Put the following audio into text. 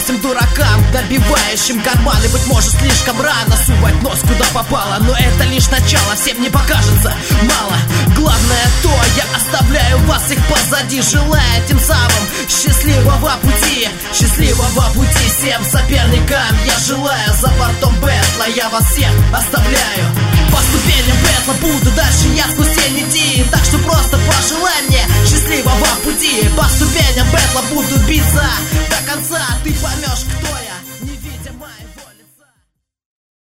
этим дуракам, набивающим карманы. Быть может, слишком рано сувать нос куда попало, но это лишь начало, всем не покажется мало. Главное то, я оставляю вас их позади, желая тем самым счастливого пути. Счастливого пути всем соперникам я желаю. За бортом бэтла я вас всех оставляю. По ступеням бэтла буду дальше я сквозь тень идти, так что просто пожелай мне счастливого пути. По ступеням бэтла буду биться до конца, ты поймешь, кто я.